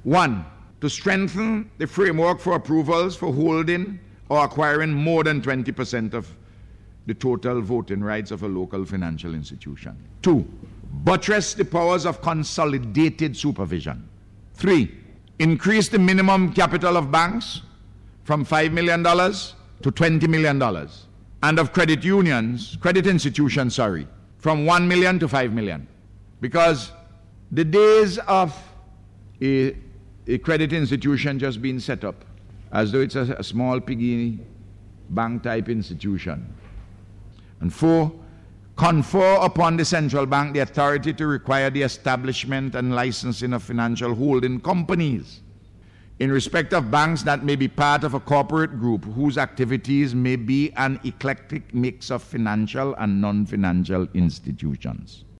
One, to strengthen the framework for approvals for holding or acquiring more than 20% of the total voting rights of a local financial institution. Two, buttress the powers of consolidated supervision. Three, increase the minimum capital of banks from $5 million to $20 million, and of credit institutions, from 1 million to 5 million. Because the days of a credit institution just being set up as though it's a small piggy bank type institution. And four, confer upon the central bank the authority to require the establishment and licensing of financial holding companies in respect of banks that may be part of a corporate group whose activities may be an eclectic mix of financial and non-financial institutions.